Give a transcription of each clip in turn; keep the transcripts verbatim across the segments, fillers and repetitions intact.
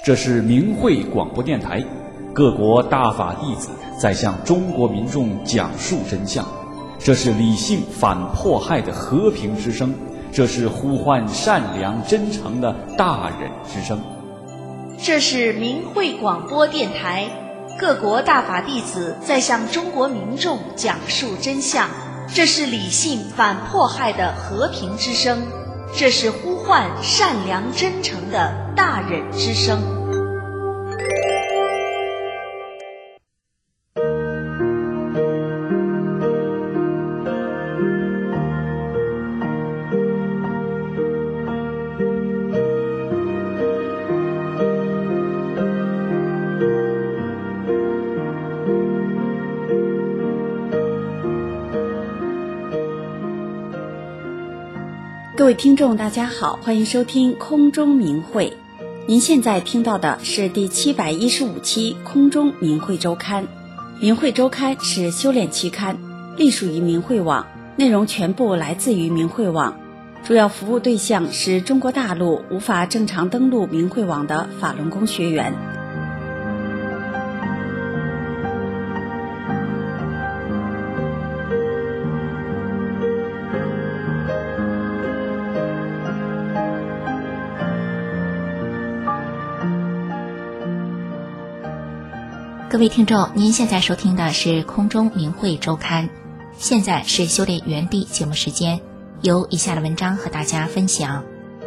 这是明慧广播电台，各国大法弟子在向中国民众讲述真相。这是理性反迫害的和平之声，这是呼唤善良真诚的大忍之声。 这是明慧广播电台，各国大法弟子在向中国民众讲述真相。这是理性反迫害的和平之声，这是呼唤善良真诚的大忍之声。 各位听众大家好，欢迎收听空中明慧。您现在听到的是第七百一十五期空中明慧周刊。明慧周刊是修炼期刊，隶属于明慧网，内容全部来自于明慧网，主要服务对象是中国大陆无法正常登录明慧网的法轮功学员。 各位听众，您现在收听的是空中明慧周刊，现在是修炼原地节目时间，由以下的文章和大家分享。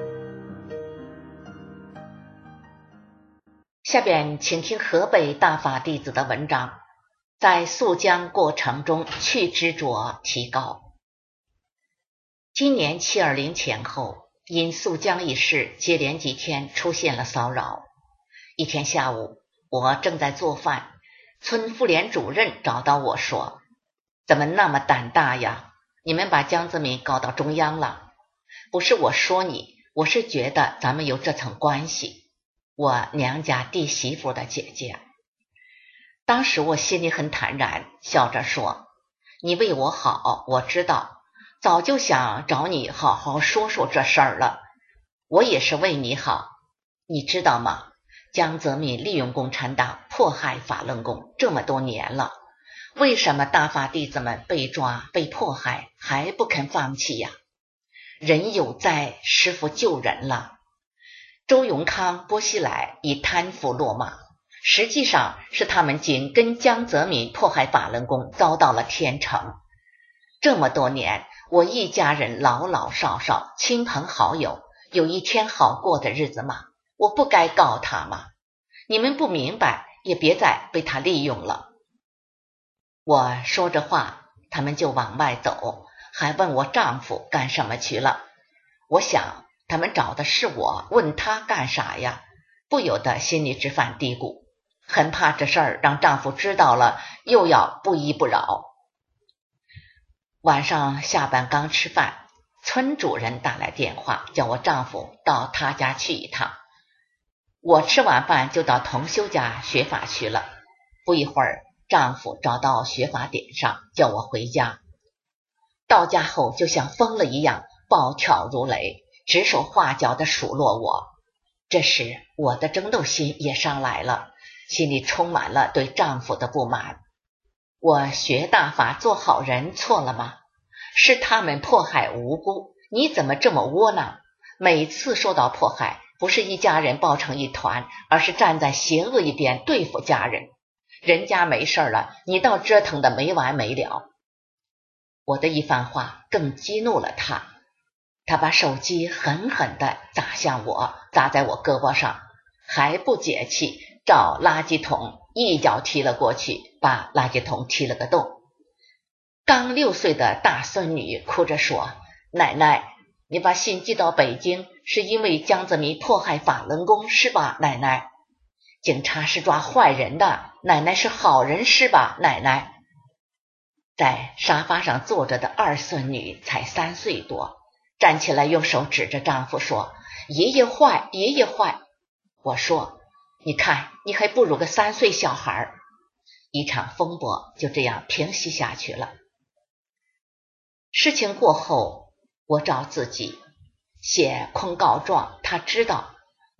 下边请听河北大法弟子的文章，在溯江过程中去执着提高。今年七二零前后，因溯江一事接连几天出现了骚扰。一天下午，我正在做饭，村妇联主任找到我说，怎么那么胆大呀？你们把江泽民告到中央了。不是我说你，我是觉得咱们有这层关系，我娘家弟媳妇的姐姐。当时我心里很坦然，笑着说，你为我好，我知道，早就想找你好好说说这事儿了。我也是为你好，你知道吗？江泽民利用共产党迫害法轮功这么多年了，为什么大法弟子们被抓被迫害还不肯放弃呀？人有灾，师父救人了。周永康、薄熙来以贪腐落马，实际上是他们紧跟江泽民迫害法轮功遭到了天惩。这么多年，我一家人老老少少亲朋好友有一天好过的日子吗？我不该告他吗？你们不明白，也别再被他利用了。我说着话，他们就往外走，还问我丈夫干什么去了。我想他们找的是我，问他干啥呀？不由得心里直犯嘀咕，很怕这事儿让丈夫知道了，又要不依不饶。晚上下班刚吃饭，村主任打来电话，叫我丈夫到他家去一趟。我吃完饭就到同修家学法去了。不一会儿，丈夫找到学法点上，叫我回家。到家后就像疯了一样，暴跳如雷，指手画脚地数落我。这时我的争斗心也上来了，心里充满了对丈夫的不满。我学大法做好人错了吗？是他们迫害无辜，你怎么这么窝囊？每次受到迫害，不是一家人抱成一团，而是站在邪恶一边对付家人。人家没事了，你倒折腾的没完没了。我的一番话更激怒了他，他把手机狠狠地砸向我，砸在我胳膊上，还不解气，找垃圾桶一脚踢了过去，把垃圾桶踢了个洞。刚六岁的大孙女哭着说，奶奶，你把信寄到北京是因为江泽民迫害法轮功是吧，奶奶？警察是抓坏人的，奶奶是好人是吧，奶奶？在沙发上坐着的二孙女才三岁多，站起来用手指着丈夫说，爷爷坏，爷爷坏。我说，你看你还不如个三岁小孩。一场风波就这样平息下去了。事情过后，我找自己写控告状，他知道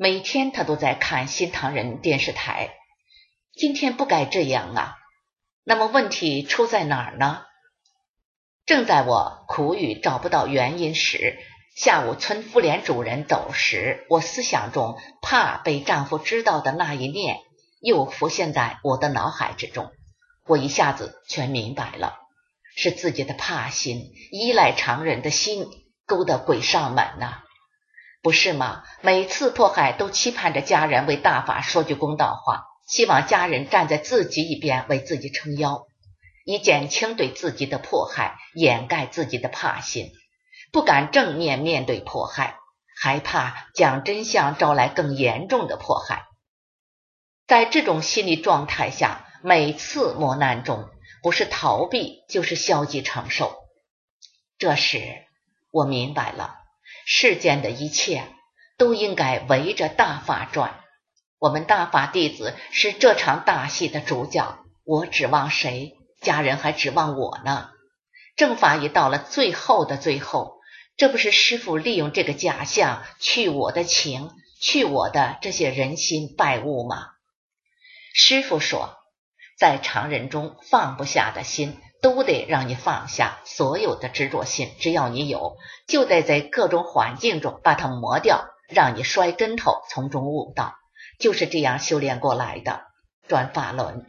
每天他都在看新唐人电视台。今天不该这样啊，那么问题出在哪儿呢？正在我苦于找不到原因时，下午村妇联主任走时，我思想中怕被丈夫知道的那一念又浮现在我的脑海之中。我一下子全明白了，是自己的怕心、依赖常人的心勾得鬼上门呐、啊，不是吗？每次迫害都期盼着家人为大法说句公道话，希望家人站在自己一边，为自己撑腰，以减轻对自己的迫害，掩盖自己的怕心，不敢正面面对迫害，害怕讲真相招来更严重的迫害。在这种心理状态下，每次磨难中不是逃避就是消极承受。这时我明白了，世间的一切都应该围着大法转，我们大法弟子是这场大戏的主角，我指望谁？家人还指望我呢。正法已到了最后的最后，这不是师父利用这个假象去我的情，去我的这些人心拜物吗？师父说，在常人中放不下的心都得让你放下，所有的执着心只要你有，就得在各种环境中把它磨掉，让你摔跟头，从中悟道，就是这样修炼过来的。转法轮。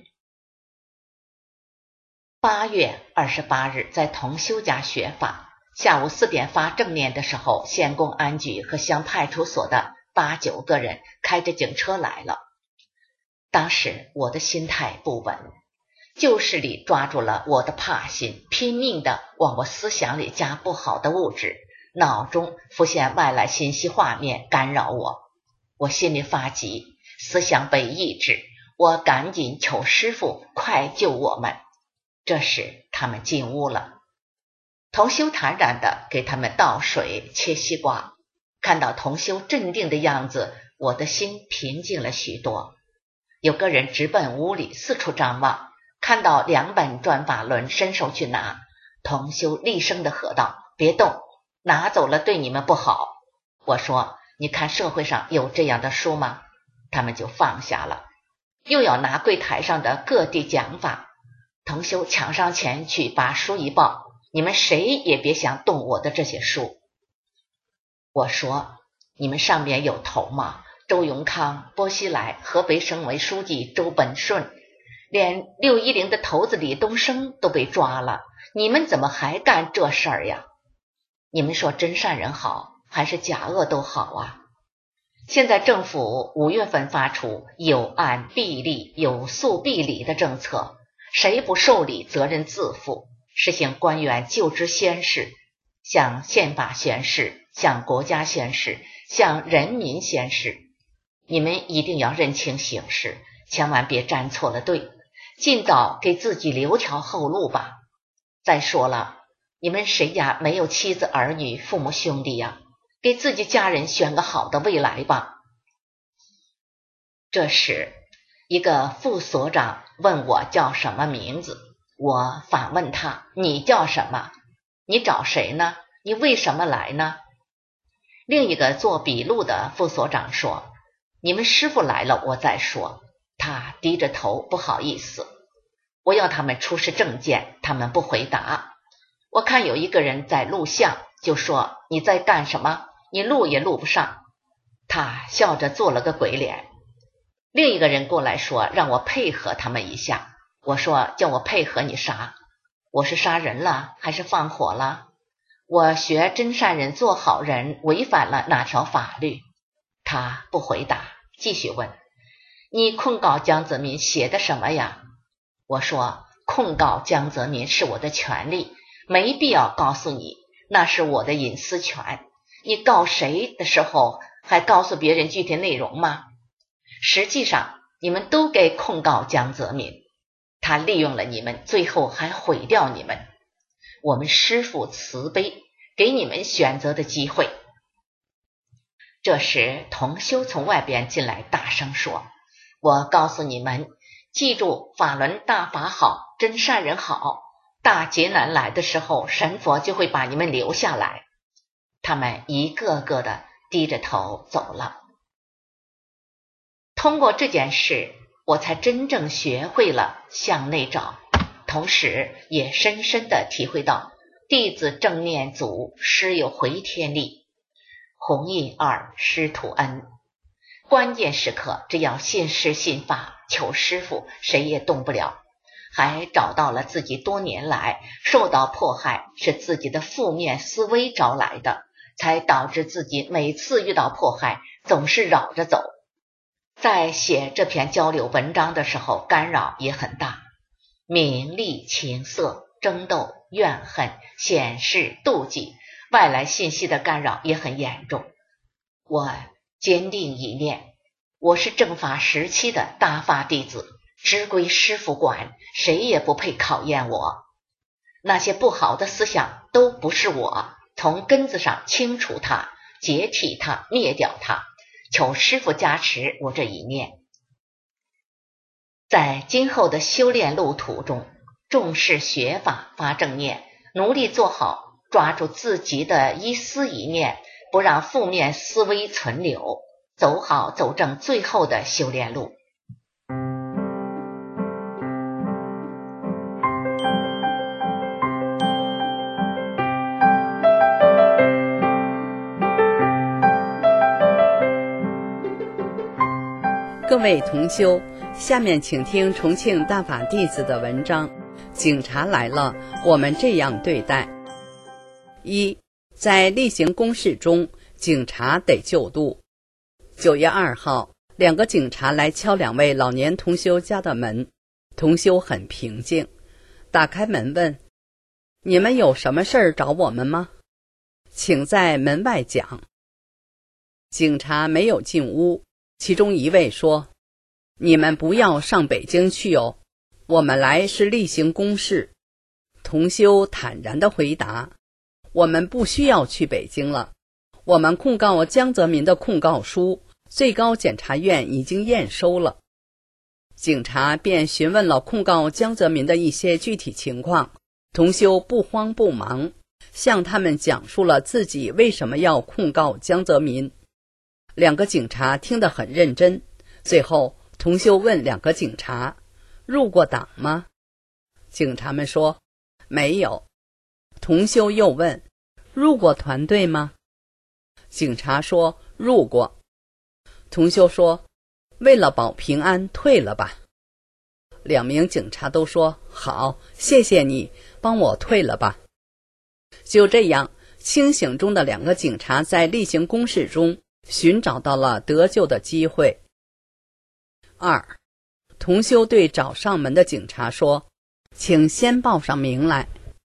八月二十八日在同修家学法，下午四点发正念的时候，县公安局和乡派出所的八九个人开着警车来了。当时我的心态不稳，旧势力抓住了我的怕心，拼命地往我思想里加不好的物质，脑中浮现外来信息画面干扰我，我心里发急，思想被抑制，我赶紧求师父快救我们。这时他们进屋了，同修坦然地给他们倒水切西瓜，看到同修镇定的样子，我的心平静了许多。有个人直奔屋里四处张望，看到两本转法轮伸手去拿，同修厉声地喝道，别动，拿走了对你们不好。我说，你看社会上有这样的书吗？他们就放下了，又要拿柜台上的各地讲法。同修抢上前去把书一抱，你们谁也别想动我的这些书。我说，你们上面有头吗？周永康、波西来、河北省委书记周本顺，连六一零的头子李东升都被抓了，你们怎么还干这事儿呀？你们说真善人好还是假恶都好啊？现在政府五月份发出有案必立、有诉必理的政策，谁不受理责任自负，实行官员就职宣誓，向宪法宣誓，向国家宣誓，向人民宣誓。你们一定要认清形势，千万别站错了队，尽早给自己留条后路吧。再说了，你们谁家没有妻子儿女、父母兄弟呀？给自己家人选个好的未来吧。这时一个副所长问我叫什么名字，我反问他，你叫什么？你找谁呢？你为什么来呢？另一个做笔录的副所长说，你们师父来了我再说。他低着头不好意思。我要他们出示证件，他们不回答。我看有一个人在录像，就说，你在干什么？你录也录不上。他笑着做了个鬼脸。另一个人过来说，让我配合他们一下。我说，叫我配合你啥？我是杀人了还是放火了？我学真善人做好人，违反了哪条法律？他不回答，继续问，你控告江泽民写的什么呀？我说，控告江泽民是我的权利，没必要告诉你，那是我的隐私权。你告谁的时候还告诉别人具体内容吗？实际上你们都该控告江泽民，他利用了你们，最后还毁掉你们。我们师父慈悲，给你们选择的机会。这时同修从外边进来，大声说，我告诉你们，记住法轮大法好，真善人好，大劫难来的时候，神佛就会把你们留下来。他们一个个的低着头走了。 通过这件事，我才真正学会了向内找，同时也深深地体会到弟子正念祖师有回天力，弘印二师徒恩。关键时刻只要信师信法，求师父，谁也动不了。还找到了自己多年来受到迫害是自己的负面思维招来的，才导致自己每次遇到迫害总是绕着走。在写这篇交流文章的时候，干扰也很大，名利情色争斗怨恨显示妒忌，外来信息的干扰也很严重。我坚定一念，我是正法时期的大法弟子，只归师父管，谁也不配考验我。那些不好的思想都不是我，从根子上清除它，解体它，灭掉它，求师父加持我这一念。在今后的修炼路途中，重视学法，发正念，努力做好，抓住自己的一思一念，不让负面思维存留，走好走正最后的修炼路。 各位同修，下面请听重庆大法弟子的文章。警察来了，我们这样对待。一，在例行公事中，警察得救度。九月二号，两个警察来敲两位老年同修家的门，同修很平静，打开门问：你们有什么事儿找我们吗？请在门外讲。警察没有进屋，其中一位说：你们不要上北京去哦，我们来是例行公事。同修坦然地回答：我们不需要去北京了，我们控告江泽民的控告书，最高检察院已经验收了。警察便询问了控告江泽民的一些具体情况，同修不慌不忙，向他们讲述了自己为什么要控告江泽民。两个警察听得很认真，最后同修问两个警察：入过党吗？警察们说没有。同修又问：入过团队吗？警察说入过。同修说：为了保平安，退了吧。两名警察都说好，谢谢你，帮我退了吧。就这样，清醒中的两个警察在例行公事中寻找到了得救的机会。二，同修对找上门的警察说：请先报上名来。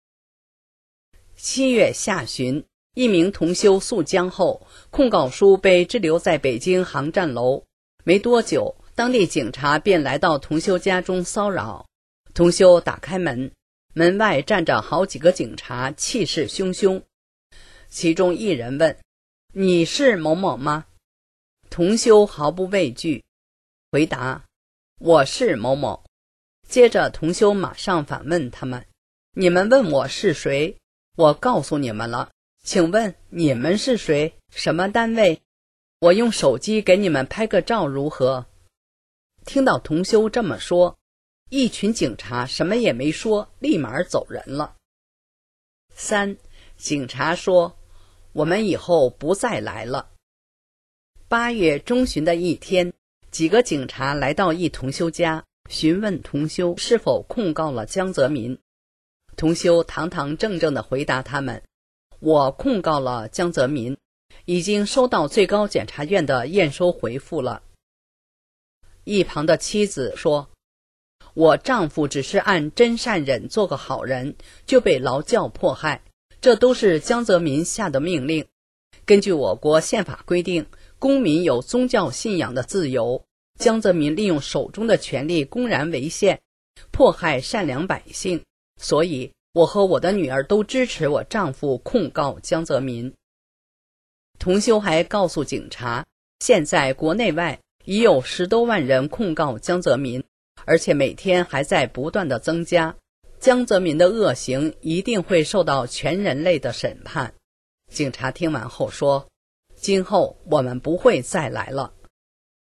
七月下旬，一名同修诉江后，控告书被滞留在北京航站楼。没多久，当地警察便来到同修家中骚扰。同修打开门，门外站着好几个警察，气势汹汹。其中一人问：你是某某吗？同修毫不畏惧，回答：我是某某。接着同修马上反问他们：你们问我是谁？我告诉你们了，请问你们是谁？什么单位？我用手机给你们拍个照如何？听到同修这么说，一群警察什么也没说，立马走人了。三，警察说：我们以后不再来了。八月中旬的一天，几个警察来到一同修家，询问同修是否控告了江泽民。同修堂堂正正地回答他们：我控告了江泽民，已经收到最高检察院的验收回复了。一旁的妻子说：我丈夫只是按真善忍做个好人，就被劳教迫害，这都是江泽民下的命令。根据我国宪法规定，公民有宗教信仰的自由，江泽民利用手中的权力公然违宪，迫害善良百姓，所以我和我的女儿都支持我丈夫控告江泽民。同修还告诉警察，现在国内外已有十多万人控告江泽民，而且每天还在不断的增加，江泽民的恶行一定会受到全人类的审判。警察听完后说：今后我们不会再来了。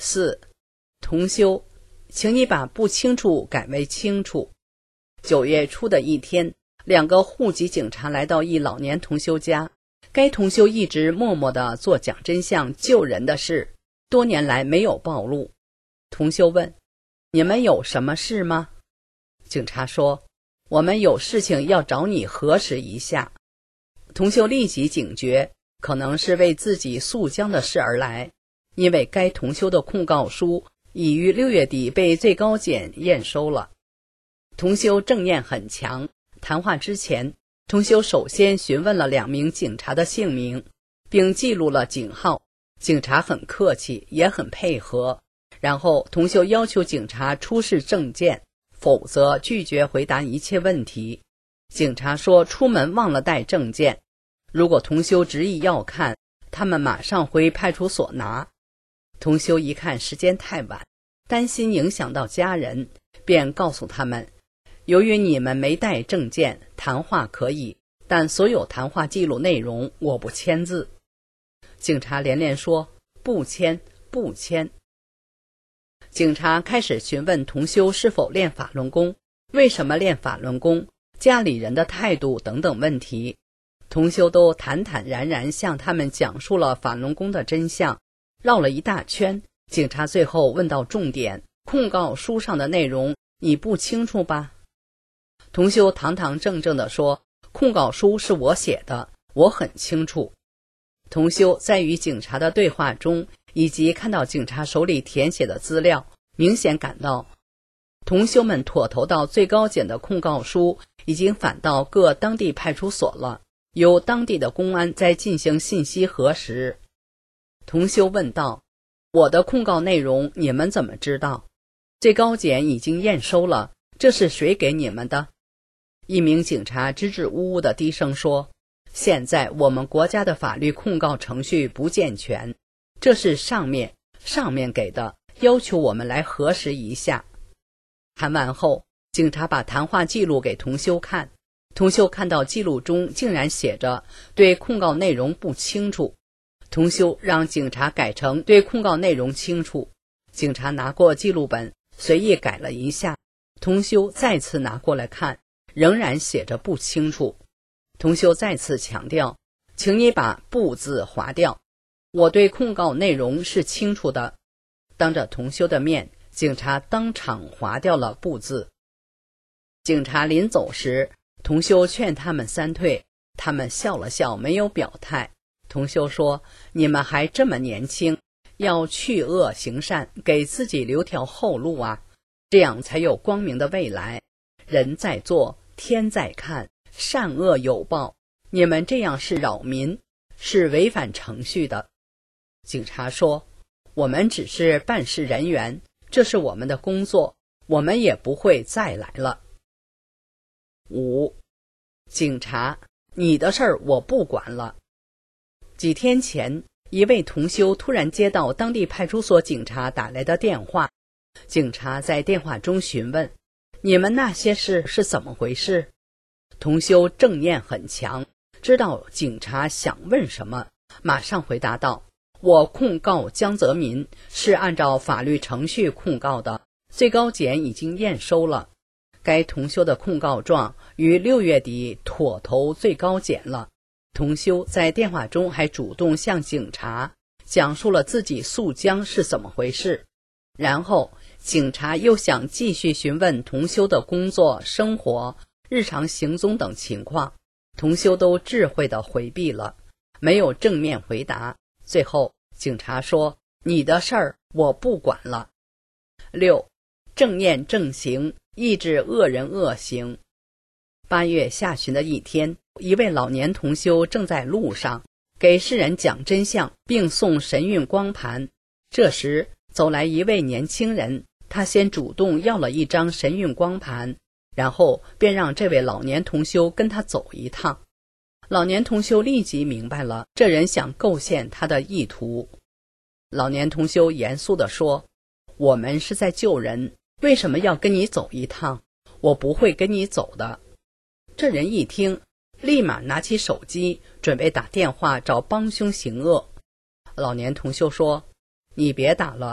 四、同修，请你把不清楚改为清楚。九月初的一天，两个户籍警察来到一老年同修家，该同修一直默默地做讲真相救人的事，多年来没有暴露。同修问：你们有什么事吗？警察说：我们有事情要找你核实一下。同修立即警觉，可能是为自己诉江的事而来，因为该同修的控告书已于六月底被最高检验收了。同修正念很强，谈话之前，同修首先询问了两名警察的姓名，并记录了警号。警察很客气，也很配合。然后同修要求警察出示证件，否则拒绝回答一切问题。警察说出门忘了带证件，如果同修执意要看，他们马上回派出所拿。同修一看时间太晚，担心影响到家人，便告诉他们，由于你们没带证件，谈话可以，但所有谈话记录内容我不签字。警察连连说不签不签。警察开始询问同修是否练法轮功，为什么练法轮功，家里人的态度等等问题。同修都坦坦然然向他们讲述了法轮功的真相。绕了一大圈，警察最后问到重点，控告书上的内容你不清楚吧？同修堂堂正正地说，控告书是我写的，我很清楚。同修在与警察的对话中，以及看到警察手里填写的资料，明显感到同修们妥投到最高检的控告书已经返到各当地派出所了，由当地的公安在进行信息核实。同修问道：我的控告内容你们怎么知道？最高检已经验收了，这是谁给你们的？一名警察支支吾吾的低声说：现在我们国家的法律控告程序不健全，这是上面上面给的，要求我们来核实一下。谈完后，警察把谈话记录给同修看，同修看到记录中竟然写着对控告内容不清楚。同修让警察改成对控告内容清楚，警察拿过记录本随意改了一下，同修再次拿过来看，仍然写着不清楚。同修再次强调，请你把不字划掉，我对控告内容是清楚的。当着同修的面，警察当场划掉了不字。警察临走时，同修劝他们三退，他们笑了笑，没有表态。同修说，你们还这么年轻，要去恶行善，给自己留条后路啊，这样才有光明的未来。人在做，天在看，善恶有报，你们这样是扰民，是违反程序的。警察说，我们只是办事人员，这是我们的工作，我们也不会再来了。五、警察，你的事儿我不管了。几天前，一位同修突然接到当地派出所警察打来的电话，警察在电话中询问，你们那些事是怎么回事？同修正念很强，知道警察想问什么，马上回答道，我控告江泽民是按照法律程序控告的，最高检已经验收了。该同修的控告状于六月底妥投最高检了。同修在电话中还主动向警察讲述了自己诉江是怎么回事，然后警察又想继续询问同修的工作、生活、日常行踪等情况，同修都智慧地回避了，没有正面回答。最后警察说，你的事儿我不管了。六、正念正行，抑制恶人恶行。八月下旬的一天，一位老年同修正在路上给世人讲真相，并送神韵光盘。这时走来一位年轻人，他先主动要了一张神韵光盘，然后便让这位老年同修跟他走一趟。老年同修立即明白了这人想构陷他的意图。老年同修严肃地说，我们是在救人，为什么要跟你走一趟？我不会跟你走的。这人一听，立马拿起手机准备打电话找帮凶行恶。老年同修说，你别打了，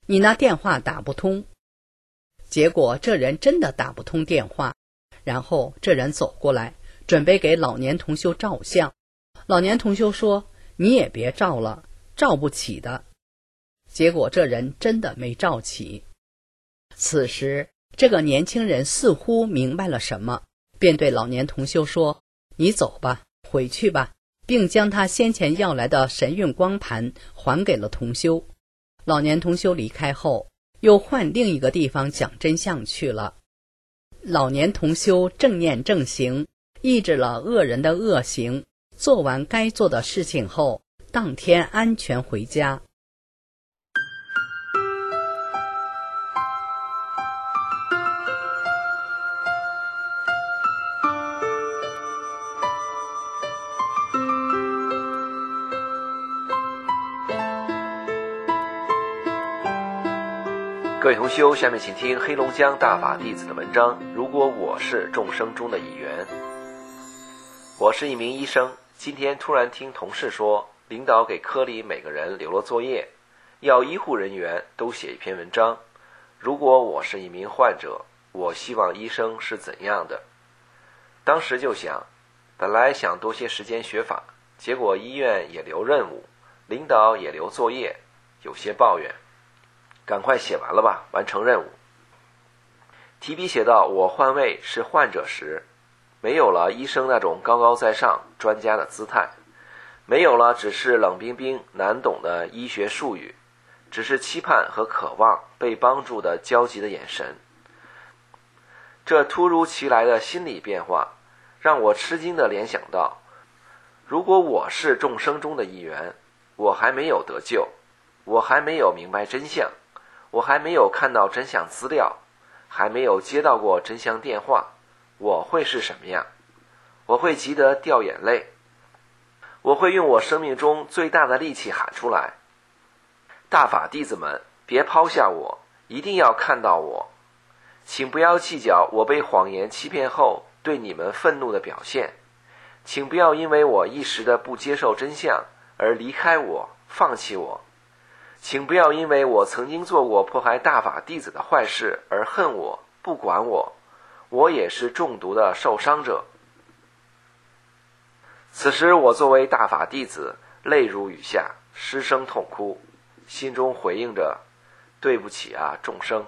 你那电话打不通。结果这人真的打不通电话，然后这人走过来，准备给老年同修照相。老年同修说，你也别照了，照不起的。结果这人真的没照起。此时这个年轻人似乎明白了什么，便对老年同修说，你走吧，回去吧，并将他先前要来的神韵光盘还给了同修。老年同修离开后，又换另一个地方讲真相去了。老年同修正念正行，抑制了恶人的恶行，做完该做的事情后，当天安全回家。 各位同修，下面请听黑龙江大法弟子的文章。如果我是众生中的一员。我是一名医生，今天突然听同事说，领导给科里每个人留了作业，要医护人员都写一篇文章。如果我是一名患者，我希望医生是怎样的？当时就想，本来想多些时间学法，结果医院也留任务，领导也留作业，有些抱怨。赶快写完了吧，完成任务。提笔写到我换位是患者时，没有了医生那种高高在上专家的姿态，没有了只是冷冰冰难懂的医学术语，只是期盼和渴望被帮助的焦急的眼神。这突如其来的心理变化让我吃惊地联想到，如果我是众生中的一员，我还没有得救，我还没有明白真相，我还没有看到真相资料，还没有接到过真相电话，我会是什么样？我会急得掉眼泪，我会用我生命中最大的力气喊出来，大法弟子们，别抛下我，一定要看到我，请不要计较我被谎言欺骗后对你们愤怒的表现，请不要因为我一时的不接受真相而离开我，放弃我，请不要因为我曾经做过迫害大法弟子的坏事而恨我，不管我，我也是中毒的受伤者。此时我作为大法弟子，泪如雨下，失声痛哭，心中回应着，对不起啊，众生。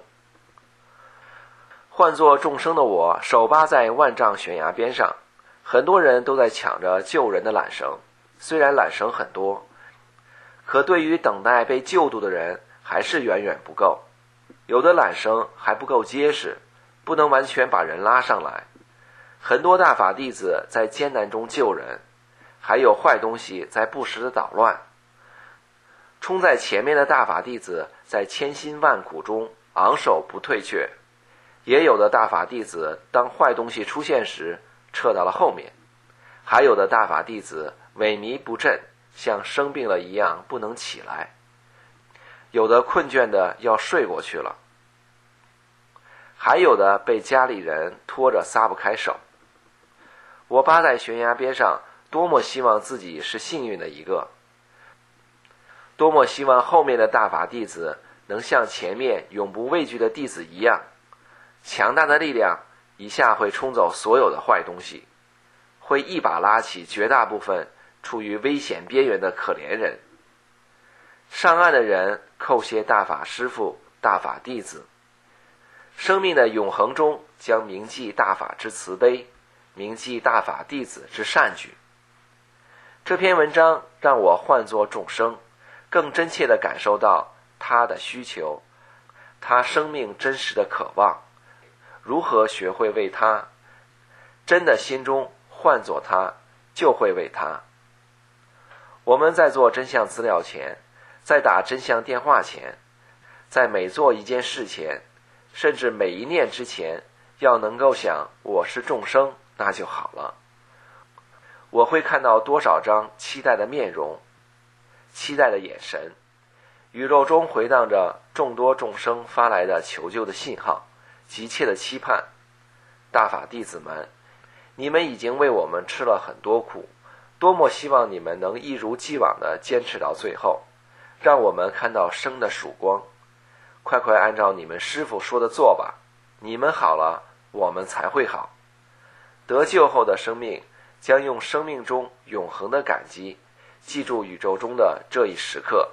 换作众生的我，手扒在万丈悬崖边上，很多人都在抢着救人的缆绳，虽然缆绳很多，可对于等待被救度的人还是远远不够，有的缆绳还不够结实，不能完全把人拉上来。很多大法弟子在艰难中救人，还有坏东西在不时的捣乱。冲在前面的大法弟子在千辛万苦中昂首不退却，也有的大法弟子当坏东西出现时撤到了后面，还有的大法弟子萎靡不振，像生病了一样不能起来，有的困倦的要睡过去了，还有的被家里人拖着撒不开手。我扒在悬崖边上，多么希望自己是幸运的一个，多么希望后面的大法弟子能像前面永不畏惧的弟子一样，强大的力量一下会冲走所有的坏东西，会一把拉起绝大部分处于危险边缘的可怜人。上岸的人叩谢大法师父、大法弟子，生命的永恒中将铭记大法之慈悲，铭记大法弟子之善举。这篇文章让我换作众生，更真切地感受到他的需求，他生命真实的渴望，如何学会为他，真的心中换作他，就会为他。我们在做真相资料前，在打真相电话前，在每做一件事前，甚至每一念之前，要能够想我是众生，那就好了。我会看到多少张期待的面容，期待的眼神，宇宙中回荡着众多众生发来的求救的信号，急切的期盼。大法弟子们，你们已经为我们吃了很多苦，多么希望你们能一如既往地坚持到最后，让我们看到生的曙光。 快快按照你们师父说的做吧，你们好了，我们才会好。得救后的生命将用生命中永恒的感激记住宇宙中的这一时刻。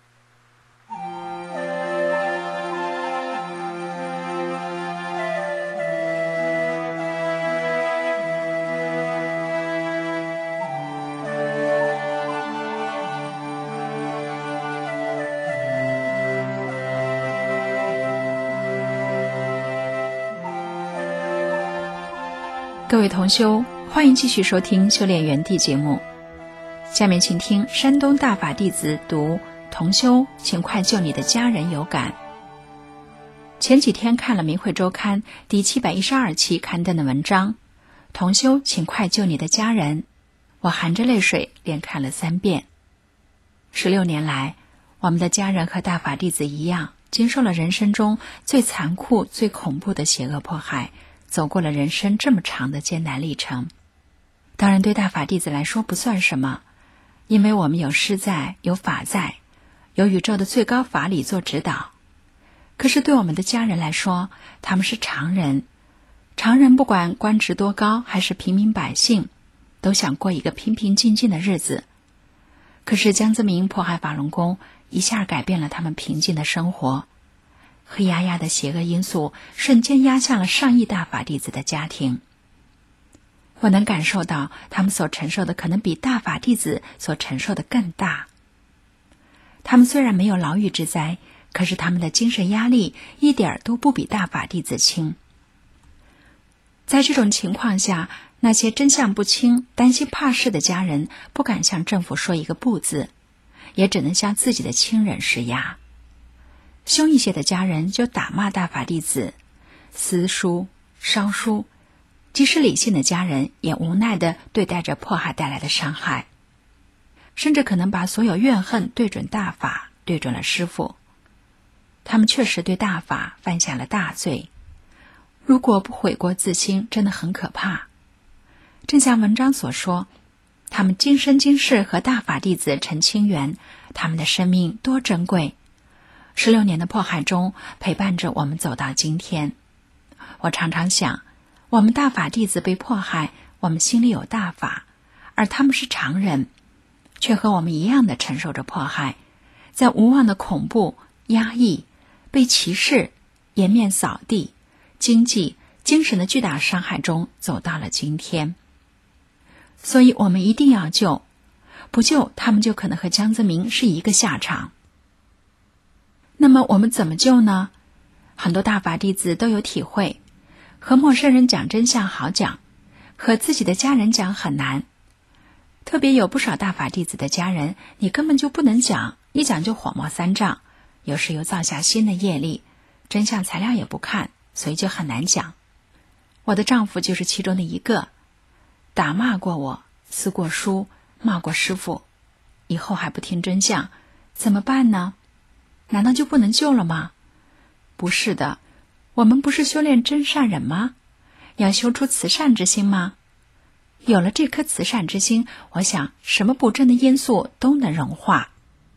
各位同修，欢迎继续收听修炼园地节目。下面请听山东大法弟子读同修请快救你的家人有感。前几天看了明慧周刊第七百一十二期刊登的文章，同修请快救你的家人，我含着泪水连看了三遍。十六年来，我们的家人和大法弟子一样，经受了人生中最残酷最恐怖的邪恶迫害，走过了人生这么长的艰难历程。当然对大法弟子来说不算什么，因为我们有师在，有法在，有宇宙的最高法理做指导。可是对我们的家人来说，他们是常人，常人不管官职多高还是平民百姓，都想过一个平平静静的日子。可是江泽民迫害法轮功，一下改变了他们平静的生活，黑压压的邪恶因素瞬间压向了上亿大法弟子的家庭。我能感受到他们所承受的可能比大法弟子所承受的更大。他们虽然没有牢狱之灾，可是他们的精神压力一点都不比大法弟子轻。在这种情况下，那些真相不清、担心怕事的家人不敢向政府说一个不字，也只能向自己的亲人施压。凶一些的家人就打骂大法弟子，撕书、烧书，即使理性的家人也无奈地对待着迫害带来的伤害，甚至可能把所有怨恨对准大法，对准了师父。他们确实对大法犯下了大罪，如果不悔过自新，真的很可怕。正像文章所说，他们今生今世和大法弟子成亲缘，他们的生命多珍贵。十六年的迫害中，陪伴着我们走到今天。我常常想，我们大法弟子被迫害，我们心里有大法，而他们是常人，却和我们一样的承受着迫害，在无望的恐怖、压抑、被歧视、颜面扫地、经济、精神的巨大伤害中走到了今天。所以我们一定要救，不救他们就可能和江泽民是一个下场。那么我们怎么救呢？很多大法弟子都有体会，和陌生人讲真相好讲，和自己的家人讲很难。特别有不少大法弟子的家人，你根本就不能讲，一讲就火冒三丈，有时又造下新的业力，真相材料也不看，所以就很难讲。我的丈夫就是其中的一个，打骂过我，撕过书，骂过师父，以后还不听真相，怎么办呢？难道就不能救了吗？不是的，我们不是修炼真善忍吗？要修出慈善之心吗？有了这颗慈善之心，我想什么不正的因素都能融化。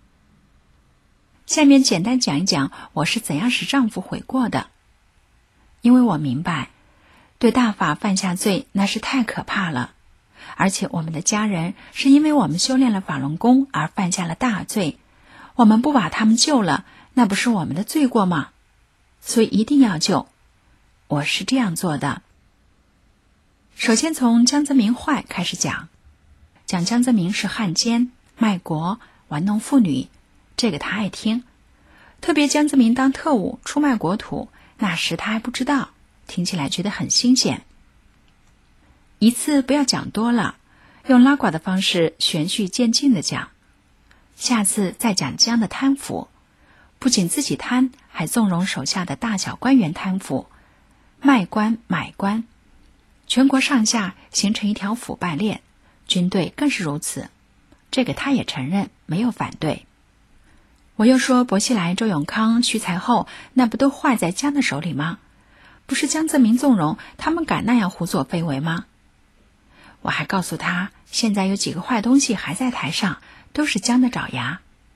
下面简单讲一讲我是怎样使丈夫悔过的。因为我明白，对大法犯下罪那是太可怕了，而且我们的家人是因为我们修炼了法轮功而犯下了大罪，我们不把他们救了，那不是我们的罪过吗？所以一定要救。我是这样做的。首先从江泽民坏开始讲，讲江泽民是汉奸、卖国、玩弄妇女，这个他爱听。特别江泽民当特务出卖国土，那时他还不知道，听起来觉得很新鲜。一次不要讲多了，用拉呱的方式循序渐进的讲。下次再讲江的贪腐，不仅自己贪，还纵容手下的大小官员贪腐，卖官买官，全国上下形成一条腐败链，军队更是如此，这个他也承认，没有反对。我又说薄熙来、周永康、徐才厚，那不都坏在江的手里吗？不是江泽民纵容，他们敢那样胡作非为吗？我还告诉他，现在有几个坏东西还在台上，都是江的爪牙。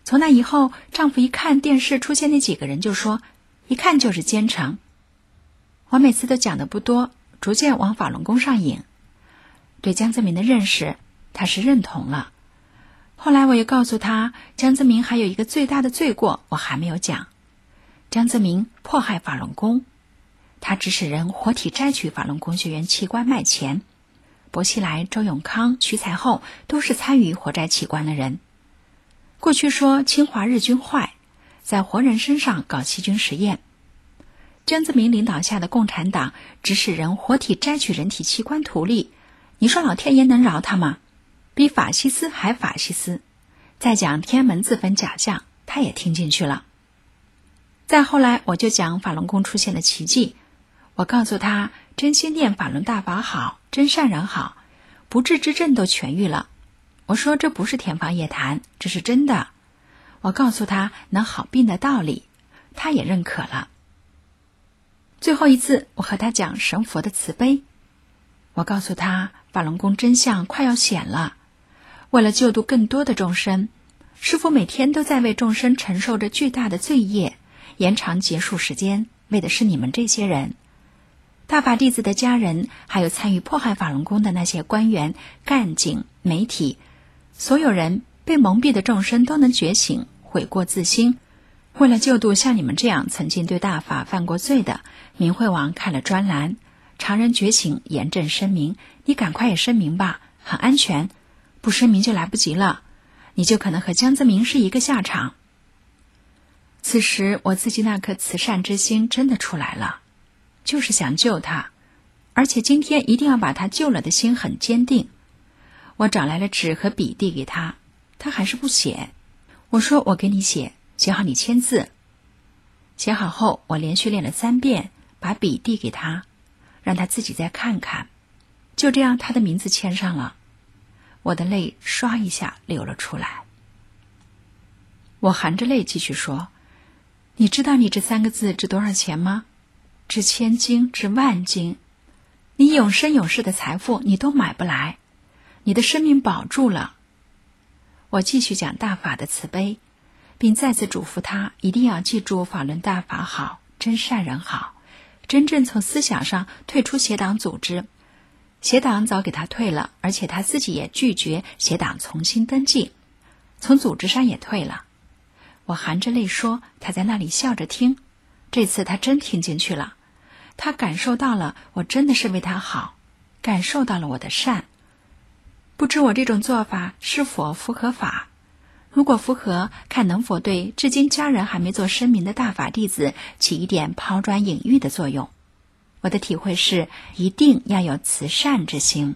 从那以后，丈夫一看电视出现那几个人就说，一看就是奸臣。我每次都讲的不多，逐渐往法轮功上引。对江泽民的认识，他是认同了。后来我也告诉他，江泽民还有一个最大的罪过，我还没有讲。江泽民迫害法轮功，他指使人活体摘取法轮功学员器官卖钱。薄熙来、周永康、瞿彩后都是参与活摘器官的人。过去说侵华日军坏，在活人身上搞细菌实验。江泽民领导下的共产党指使人活体摘取人体器官图利，你说老天爷能饶他吗？比法西斯还法西斯。再讲天安门自焚假象，他也听进去了。再后来我就讲法轮功出现了奇迹，我告诉他真心念法轮大法好，真善人好，不治之症都痊愈了。我说这不是天方夜谭，这是真的。我告诉他能好病的道理，他也认可了。最后一次我和他讲神佛的慈悲，我告诉他法轮功真相快要显了，为了救度更多的众生，师父每天都在为众生承受着巨大的罪业，延长结束时间，为的是你们这些人。大法弟子的家人，还有参与迫害法轮功的那些官员、干警、媒体，所有人被蒙蔽的众生都能觉醒，悔过自新。为了救度像你们这样曾经对大法犯过罪的，明慧王看了专栏，常人觉醒，严正声明，你赶快也声明吧，很安全，不声明就来不及了，你就可能和江泽民是一个下场。此时我自己那颗慈善之心真的出来了，就是想救他，而且今天一定要把他救了的心很坚定。我找来了纸和笔递给他，他还是不写。我说我给你写，写好你签字。写好后我连续练了三遍，把笔递给他，让他自己再看看。就这样他的名字签上了，我的泪唰一下流了出来。我含着泪继续说，你知道你这三个字值多少钱吗？值千金，值万金。你永生永世的财富你都买不来，你的生命保住了。我继续讲大法的慈悲，并再次嘱咐他一定要记住法轮大法好，真善人好，真正从思想上退出邪党组织。邪党早给他退了，而且他自己也拒绝邪党重新登记，从组织上也退了。我含着泪说，他在那里笑着听。这次他真听进去了，他感受到了我真的是为他好，感受到了我的善。不知我这种做法是否符合法？如果符合，看能否对至今家人还没做声明的大法弟子起一点抛砖引玉的作用。我的体会是，一定要有慈善之心。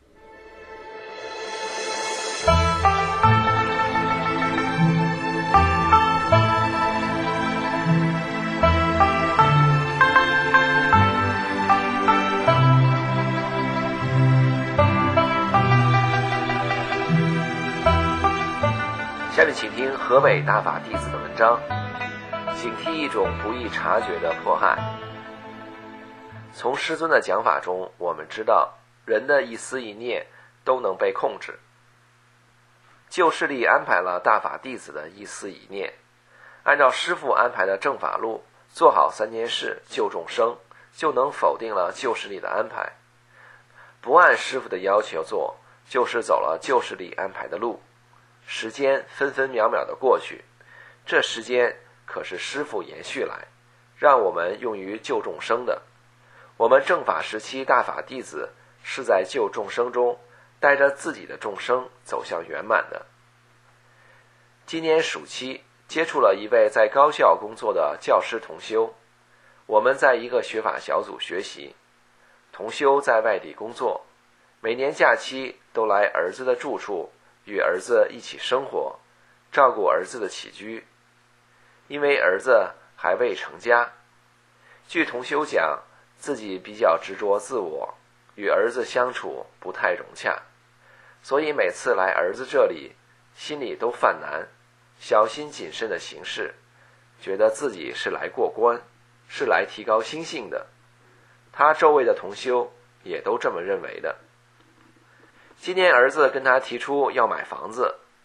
下面请听河北大法弟子的文章，警惕一种不易察觉的迫害。从师尊的讲法中，我们知道人的一思一念都能被控制。旧势力安排了大法弟子的一思一念，按照师父安排的正法路，做好三件事救众生，就能否定了旧势力的安排。不按师父的要求做，就是走了旧势力安排的路。时间分分秒秒的过去，这时间可是师父延续来，让我们用于救众生的。我们正法时期大法弟子是在救众生中，带着自己的众生走向圆满的。今年暑期接触了一位在高校工作的教师同修，我们在一个学法小组学习。同修在外地工作，每年假期都来儿子的住处，与儿子一起生活，照顾儿子的起居。因为儿子还未成家，据同修讲，自己比较执着自我，与儿子相处不太融洽，所以每次来儿子这里，心里都犯难，小心谨慎的行事，觉得自己是来过关，是来提高心性的。他周围的同修也都这么认为的。今年儿子跟他提出要买房子，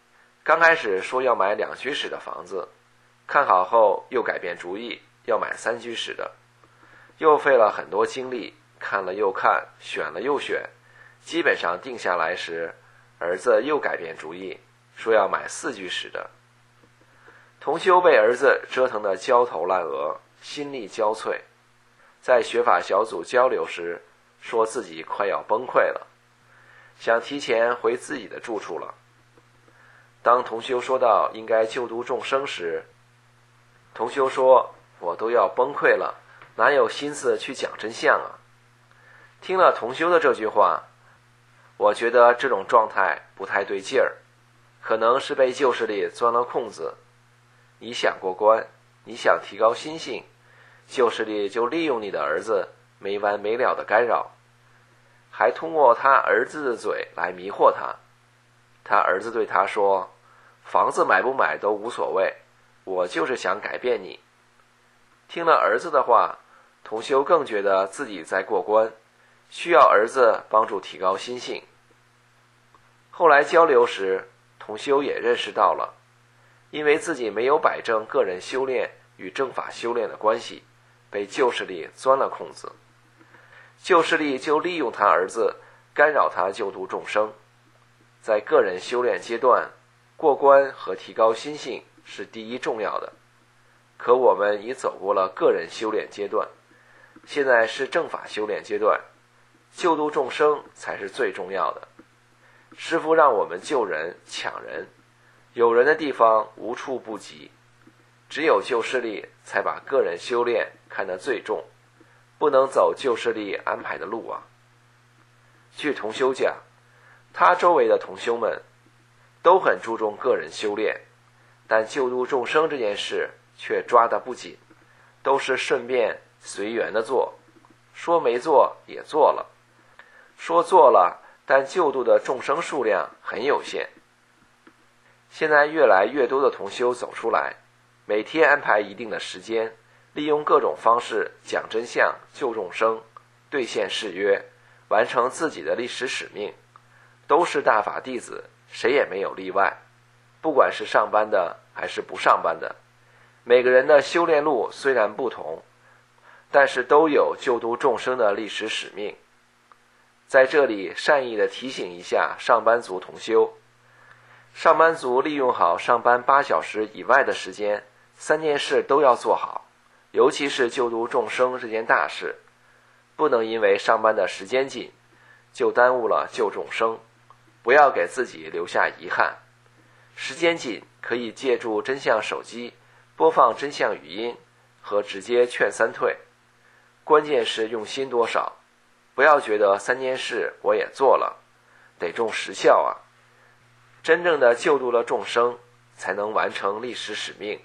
刚开始说要买两居室的房子，看好后又改变主意，要买三居室的，又费了很多精力，看了又看，选了又选，基本上定下来时，儿子又改变主意，说要买四居室的。同修被儿子折腾得焦头烂额，心力交瘁，在学法小组交流时，说自己快要崩溃了，想提前回自己的住处了。当同修说到应该救度众生时，同修说，我都要崩溃了，哪有心思去讲真相啊？听了同修的这句话，我觉得这种状态不太对劲儿，可能是被旧势力钻了空子。你想过关，你想提高心性，旧势力就利用你的儿子没完没了的干扰，还通过他儿子的嘴来迷惑他。他儿子对他说，房子买不买都无所谓，我就是想改变你。听了儿子的话，同修更觉得自己在过关，需要儿子帮助提高心性。后来交流时，同修也认识到了，因为自己没有摆正个人修炼与正法修炼的关系，被旧势力钻了空子。旧势力就利用他儿子，干扰他救度众生。在个人修炼阶段，过关和提高心性是第一重要的。可我们已走过了个人修炼阶段，现在是正法修炼阶段，救度众生才是最重要的。师父让我们救人抢人，有人的地方无处不及，只有旧势力才把个人修炼看得最重，不能走旧势力安排的路啊。据同修讲，他周围的同修们都很注重个人修炼，但救度众生这件事却抓得不紧，都是顺便随缘的做，说没做也做了，说做了，但救度的众生数量很有限。现在越来越多的同修走出来，每天安排一定的时间，利用各种方式讲真相、救众生，兑现誓约，完成自己的历史使命，都是大法弟子，谁也没有例外。不管是上班的还是不上班的，每个人的修炼路虽然不同，但是都有救度众生的历史使命。在这里善意地提醒一下上班族同修，上班族利用好上班八小时以外的时间，三件事都要做好，尤其是救度众生这件大事，不能因为上班的时间紧，就耽误了救众生，不要给自己留下遗憾。时间紧，可以借助真相手机播放真相语音和直接劝三退，关键是用心多少，不要觉得三件事我也做了，得重实效啊。真正的救度了众生，才能完成历史使命。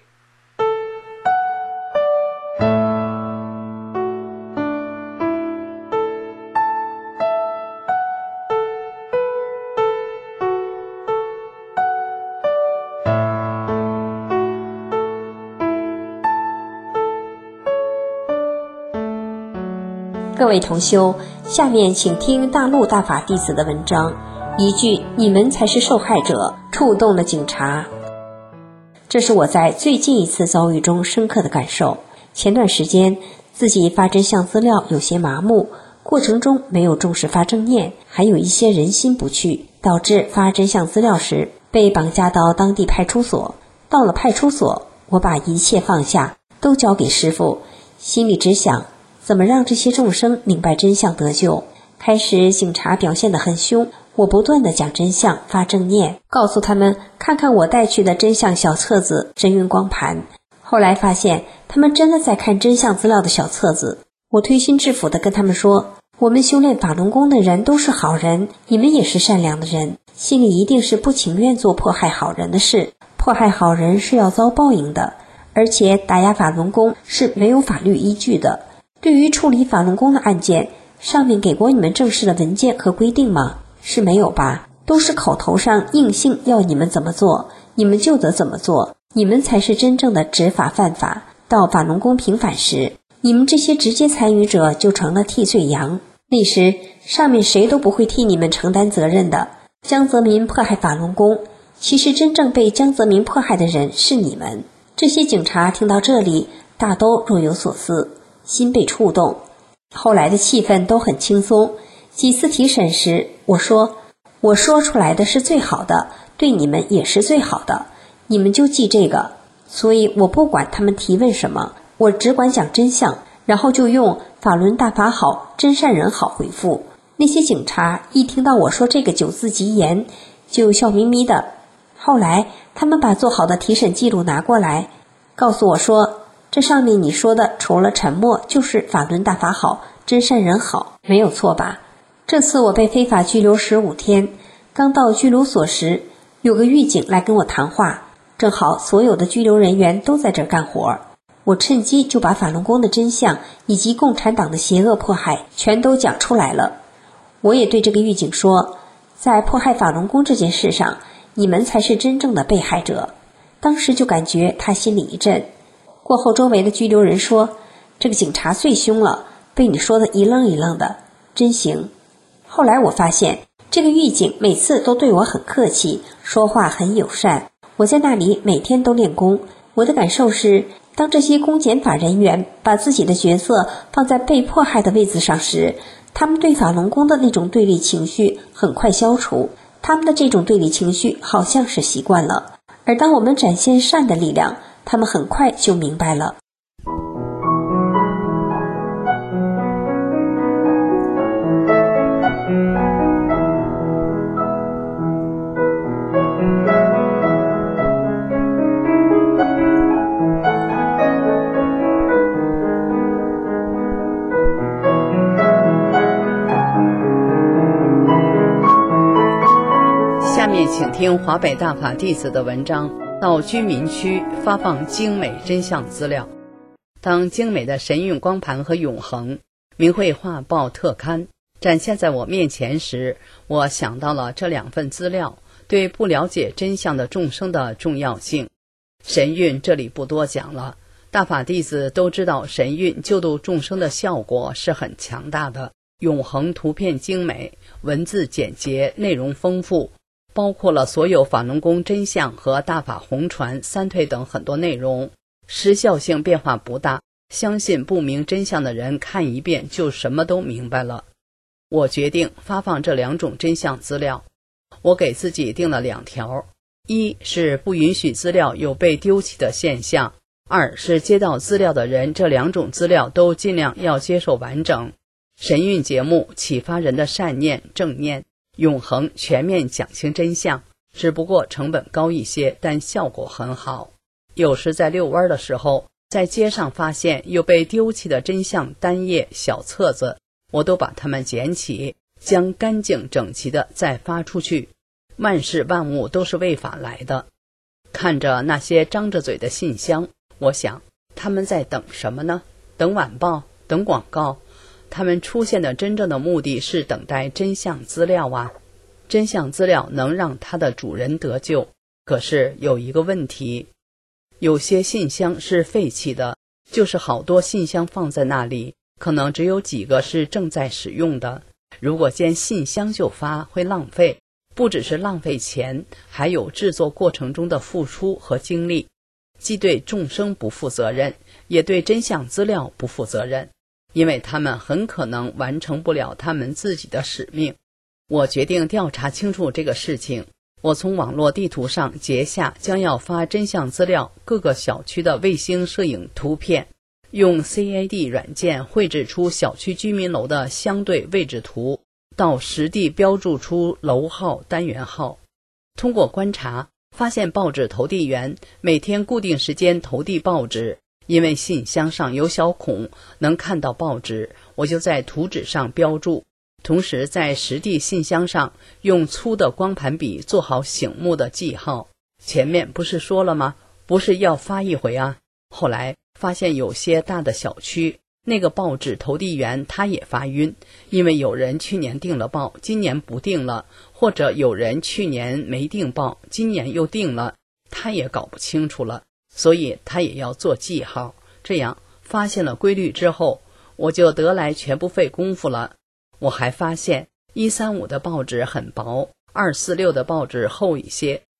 各位同修，下面请听大陆大法弟子的文章，一句你们才是受害者触动了警察。这是我在最近一次遭遇中深刻的感受。前段时间自己发真相资料有些麻木，过程中没有重视发正念，还有一些人心不去，导致发真相资料时被绑架到当地派出所。到了派出所，我把一切放下，都交给师父，心里只想怎么让这些众生明白真相得救。开始警察表现得很凶，我不断地讲真相，发正念，告诉他们看看我带去的真相小册子真云光盘。后来发现他们真的在看真相资料的小册子。我推心置腹地跟他们说，我们修炼法轮功的人都是好人，你们也是善良的人，心里一定是不情愿做迫害好人的事，迫害好人是要遭报应的，而且打压法轮功是没有法律依据的。对于处理法轮功的案件，上面给过你们正式的文件和规定吗？是没有吧？都是口头上硬性要你们怎么做，你们就得怎么做，你们才是真正的执法犯法。到法轮功平反时，你们这些直接参与者就成了替罪羊，那时上面谁都不会替你们承担责任的。江泽民迫害法轮功， 其实真正被江泽民迫害的人是你们。这些警察听到这里，大都若有所思，心被触动。后来的气氛都很轻松。几次提审时，我说我说出来的是最好的，对你们也是最好的，你们就记这个。所以我不管他们提问什么，我只管讲真相，然后就用法轮大法好，真善人好回复。那些警察一听到我说这个九字吉言，就笑眯眯的。后来他们把做好的提审记录拿过来，告诉我说，这上面你说的除了沉默就是法轮大法好，真善人好，没有错吧？这次我被非法拘留十五天，刚到拘留所时，有个狱警来跟我谈话，正好所有的拘留人员都在这儿干活，我趁机就把法轮功的真相以及共产党的邪恶迫害全都讲出来了。我也对这个狱警说，在迫害法轮功这件事上，你们才是真正的被害者。当时就感觉他心里一震。过后周围的拘留人说，这个警察最凶了，被你说的一愣一愣的，真行。后来我发现这个狱警每次都对我很客气，说话很友善。我在那里每天都练功，我的感受是，当这些公检法人员把自己的角色放在被迫害的位子上时，他们对法轮功的那种对立情绪很快消除，他们的这种对立情绪好像是习惯了。而当我们展现善的力量，他们很快就明白了。 下面请听华北大法弟子的文章，到居民区发放精美真相资料。当精美的神韵光盘和永恒明慧画报特刊展现在我面前时，我想到了这两份资料对不了解真相的众生的重要性。神韵这里不多讲了，大法弟子都知道神韵救度众生的效果是很强大的。永恒图片精美，文字简洁，内容丰富，包括了所有法轮功真相和大法红传三退等很多内容，时效性变化不大，相信不明真相的人看一遍就什么都明白了。我决定发放这两种真相资料，我给自己定了两条，一是不允许资料有被丢弃的现象，二是接到资料的人这两种资料都尽量要接受完整。神韵节目启发人的善念正念，永恒全面讲清真相，只不过成本高一些，但效果很好。有时在遛弯的时候，在街上发现有被丢弃的真相单页小册子，我都把它们捡起，将干净整齐的再发出去。万事万物都是为法来的。看着那些张着嘴的信箱，我想他们在等什么呢？等晚报，等广告。他们出现的真正的目的是等待真相资料啊。真相资料能让它的主人得救，可是有一个问题，有些信箱是废弃的，就是好多信箱放在那里，可能只有几个是正在使用的。如果见信箱就发，会浪费，不只是浪费钱，还有制作过程中的付出和精力，既对众生不负责任，也对真相资料不负责任，因为他们很可能完成不了他们自己的使命。我决定调查清楚这个事情。我从网络地图上截下将要发真相资料各个小区的卫星摄影图片，用 C A D 软件绘制出小区居民楼的相对位置图，到实地标注出楼号单元号。通过观察发现报纸投递员每天固定时间投递报纸，因为信箱上有小孔能看到报纸，我就在图纸上标注，同时在实地信箱上用粗的光盘笔做好醒目的记号。前面不是说了吗？不是要发一回啊。后来发现有些大的小区，那个报纸投递员他也发晕，因为有人去年订了报，今年不订了，或者有人去年没订报，今年又订了，他也搞不清楚了，所以他也要做记号。这样发现了规律之后，我就得来全不费功夫了。我还发现一三五的报纸很薄，二四六的报纸厚一些，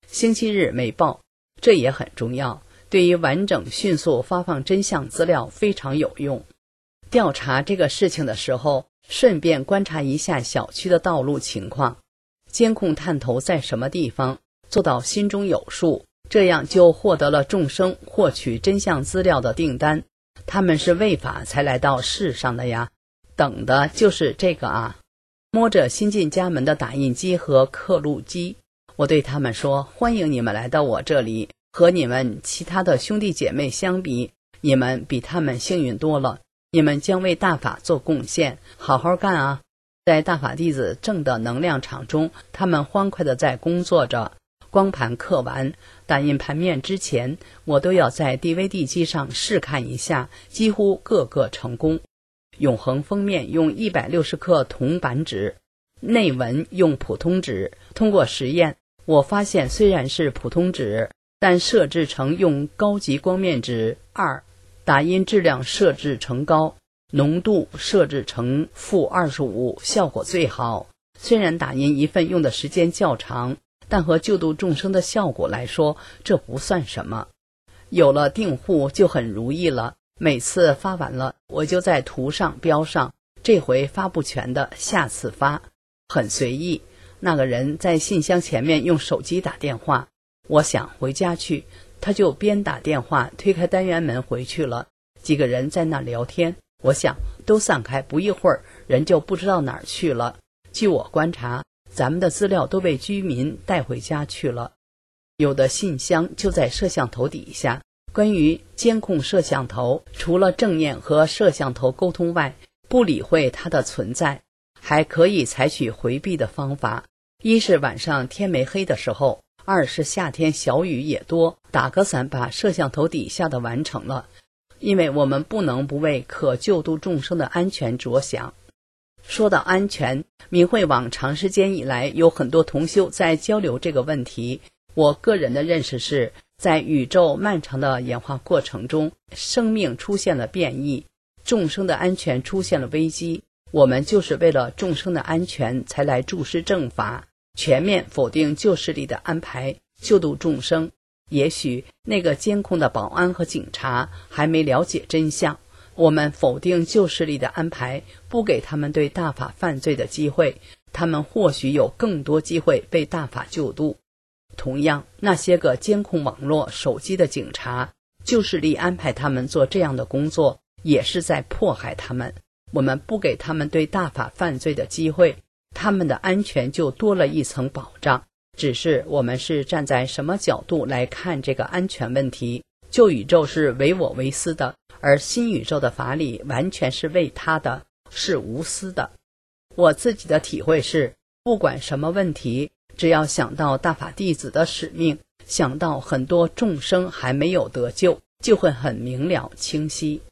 星期日没报，这也很重要，对于完整迅速发放真相资料非常有用。调查这个事情的时候，顺便观察一下小区的道路情况，监控探头在什么地方，做到心中有数，这样就获得了众生获取真相资料的订单。他们是为法才来到世上的呀，等的就是这个啊。摸着新进家门的打印机和刻录机，我对他们说，欢迎你们来到我这里，和你们其他的兄弟姐妹相比，你们比他们幸运多了，你们将为大法做贡献，好好干啊。在大法弟子正的能量场中，他们欢快地在工作着。光盘刻完，打印盘面之前，我都要在 D V D 机上试看一下，几乎个个成功。永恒封面用一百六十克铜板纸，内文用普通纸。通过实验，我发现虽然是普通纸，但设置成用高级光面纸二，打印质量设置成高，浓度设置成负二十五，效果最好。虽然打印一份用的时间较长，但和救度众生的效果来说，这不算什么。有了订户就很如意了，每次发完了，我就在图上标上，这回发不全的下次发，很随意。那个人在信箱前面用手机打电话，我想回家去，他就边打电话推开单元门回去了。几个人在那聊天，我想都散开，不一会儿人就不知道哪儿去了。据我观察，咱们的资料都被居民带回家去了，有的信箱就在摄像头底下。关于监控摄像头，除了正面和摄像头沟通外，不理会它的存在，还可以采取回避的方法。一是晚上天没黑的时候，二是夏天小雨也多，打个伞把摄像头底下的完成了。因为我们不能不为可救度众生的安全着想。说到安全，明慧网长时间以来有很多同修在交流这个问题。我个人的认识是，在宇宙漫长的演化过程中，生命出现了变异，众生的安全出现了危机。我们就是为了众生的安全才来注释正法，全面否定旧势力的安排，救度众生。也许那个监控的保安和警察还没了解真相，我们否定旧势力的安排，不给他们对大法犯罪的机会，他们或许有更多机会被大法救度。同样，那些个监控网络手机的警察，旧势力安排他们做这样的工作，也是在迫害他们。我们不给他们对大法犯罪的机会，他们的安全就多了一层保障。只是我们是站在什么角度来看这个安全问题。旧宇宙是唯我唯私的，而新宇宙的法理完全是为他的，是无私的。我自己的体会是，不管什么问题，只要想到大法弟子的使命，想到很多众生还没有得救，就会很明了清晰。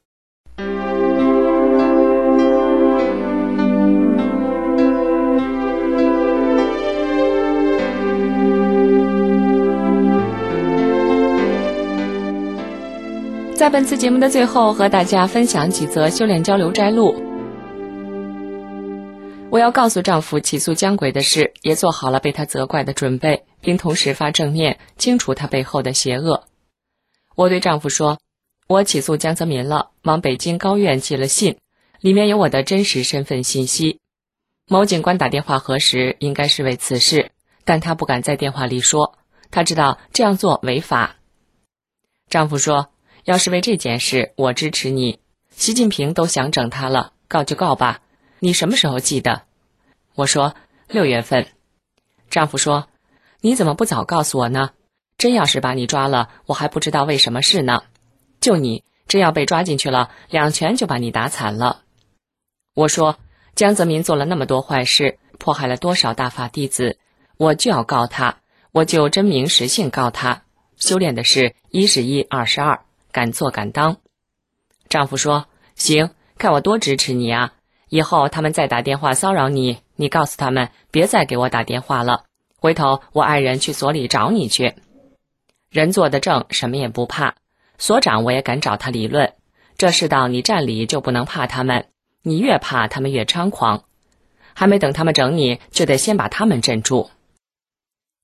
在本次节目的最后，和大家分享几则修炼交流摘录。我要告诉丈夫起诉江鬼的事，也做好了被他责怪的准备，并同时发正念，清除他背后的邪恶。我对丈夫说，我起诉江泽民了，往北京高院寄了信，里面有我的真实身份信息。某警官打电话核实，应该是为此事，但他不敢在电话里说，他知道这样做违法。丈夫说，要是为这件事，我支持你。习近平都想整他了，告就告吧。你什么时候寄的？我说六月份。丈夫说，你怎么不早告诉我呢？真要是把你抓了，我还不知道为什么事呢。就你真要被抓进去了，两拳就把你打惨了。我说，江泽民做了那么多坏事，迫害了多少大法弟子，我就要告他，我就真名实姓告他。修炼的事一是一，二是二，敢做敢当。丈夫说，行，看我多支持你啊。以后他们再打电话骚扰你，你告诉他们别再给我打电话了，回头我爱人去所里找你去。人做的正，什么也不怕，所长我也敢找他理论。这世道你占理就不能怕他们，你越怕他们越猖狂，还没等他们整你，就得先把他们镇住。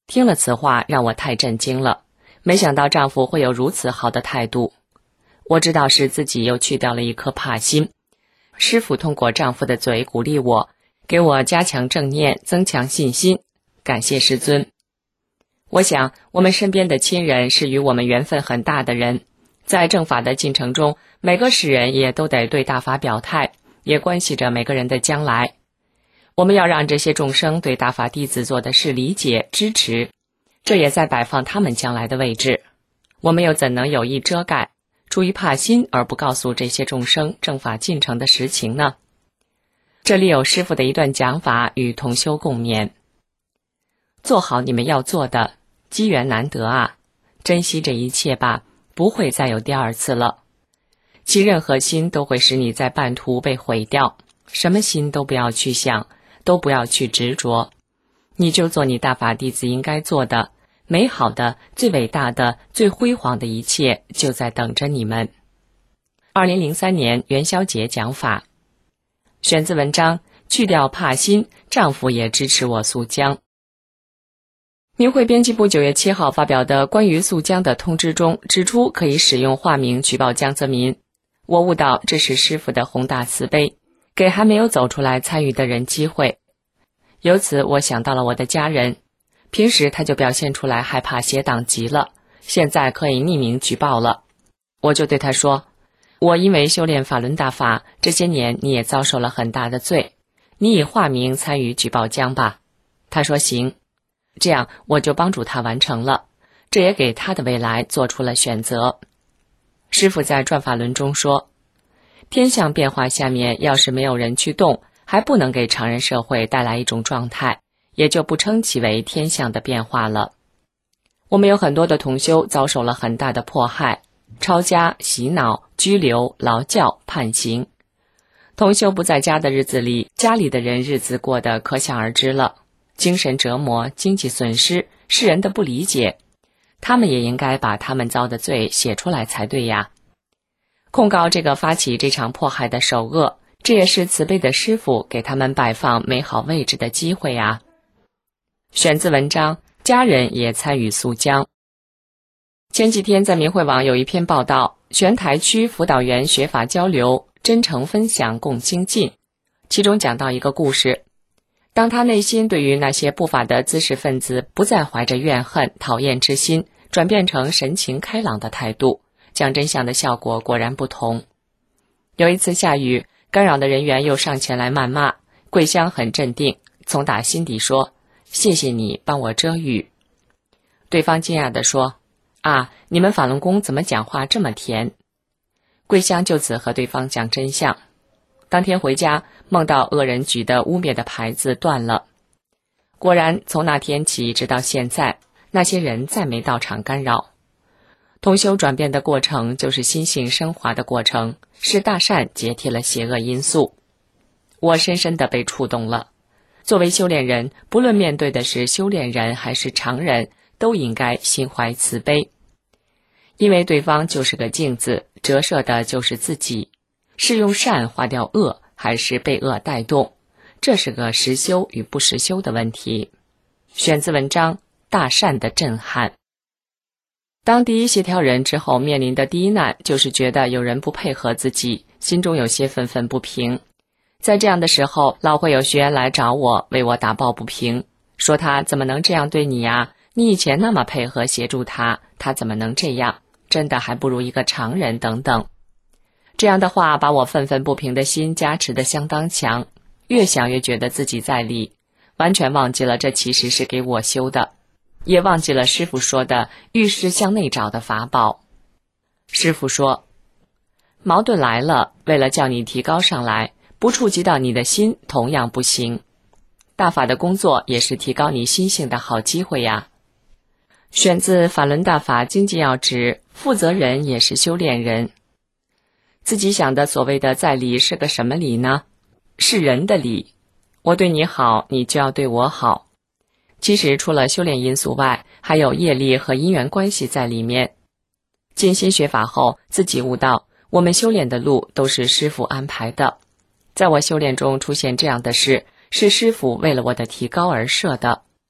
听了此话，让我太震惊了，没想到丈夫会有如此好的态度。我知道是自己又去掉了一颗怕心。师父通过丈夫的嘴鼓励我，给我加强正念，增强信心，感谢师尊。我想我们身边的亲人是与我们缘分很大的人，在正法的进程中，每个世人也都得对大法表态，也关系着每个人的将来。我们要让这些众生对大法弟子做的事理解支持，这也在摆放他们将来的位置。我们又怎能有意遮盖，出于怕心而不告诉这些众生正法进程的实情呢？这里有师父的一段讲法与同修共勉：做好你们要做的，机缘难得啊，珍惜这一切吧，不会再有第二次了。其任何心都会使你在半途被毁掉，什么心都不要去想，都不要去执着，你就做你大法弟子应该做的，美好的、最伟大的、最辉煌的一切就在等着你们。二零零三年元宵节讲法，选自文章《去掉怕心，丈夫也支持我溯江》。明慧编辑部九月七号发表的关于溯江的通知中指出，可以使用化名举报江泽民。我悟到这是师父的宏大慈悲，给还没有走出来参与的人机会。由此我想到了我的家人，平时他就表现出来害怕邪党极了，现在可以匿名举报了。我就对他说，我因为修炼法轮大法，这些年你也遭受了很大的罪，你以化名参与举报江吧。他说行，这样我就帮助他完成了，这也给他的未来做出了选择。师父在转法轮中说，天象变化下面要是没有人去动，还不能给常人社会带来一种状态，也就不称其为天象的变化了。我们有很多的同修遭受了很大的迫害，抄家、洗脑、拘留、劳教、判刑。同修不在家的日子里，家里的人日子过得可想而知了，精神折磨、经济损失、世人的不理解，他们也应该把他们遭的罪写出来才对呀。控告这个发起这场迫害的首恶，这也是慈悲的师父给他们摆放美好位置的机会啊。选自文章，家人也参与溯江。前几天在明慧网有一篇报道，玄台区辅导员学法交流，真诚分享共精进，其中讲到一个故事，当他内心对于那些不法的滋事分子不再怀着怨恨、讨厌之心，转变成神情开朗的态度，讲真相的效果果然不同。有一次下雨，干扰的人员又上前来谩骂，桂香很镇定，从打心底说，谢谢你帮我遮雨。对方惊讶地说，啊，你们法轮功怎么讲话这么甜？桂香就此和对方讲真相。当天回家，梦到恶人举的污蔑的牌子断了。果然从那天起直到现在，那些人再没到场干扰。同修转变的过程就是心性升华的过程，是大善解替了邪恶因素。我深深地被触动了。作为修炼人，不论面对的是修炼人还是常人，都应该心怀慈悲。因为对方就是个镜子，折射的就是自己，是用善化掉恶，还是被恶带动，这是个实修与不实修的问题。选自文章《大善的震撼》。当第一协调人之后面临的第一难，就是觉得有人不配合自己，心中有些愤愤不平。在这样的时候，老会有学员来找我，为我打抱不平，说他怎么能这样对你呀？你以前那么配合协助他，他怎么能这样？真的还不如一个常人等等。这样的话把我愤愤不平的心加持得相当强，越想越觉得自己在理，完全忘记了这其实是给我修的，也忘记了师父说的遇事向内找的法宝。师父说，矛盾来了，为了叫你提高上来，不触及到你的心同样不行。大法的工作也是提高你心性的好机会呀。选自法轮大法经济要旨，负责人也是修炼人。自己想的所谓的在理是个什么理呢？是人的理。我对你好，你就要对我好。其实除了修炼因素外，还有业力和因缘关系在里面。静心学法后，自己悟到，我们修炼的路都是师父安排的。在我修炼中出现这样的事，是师父为了我的提高而设的。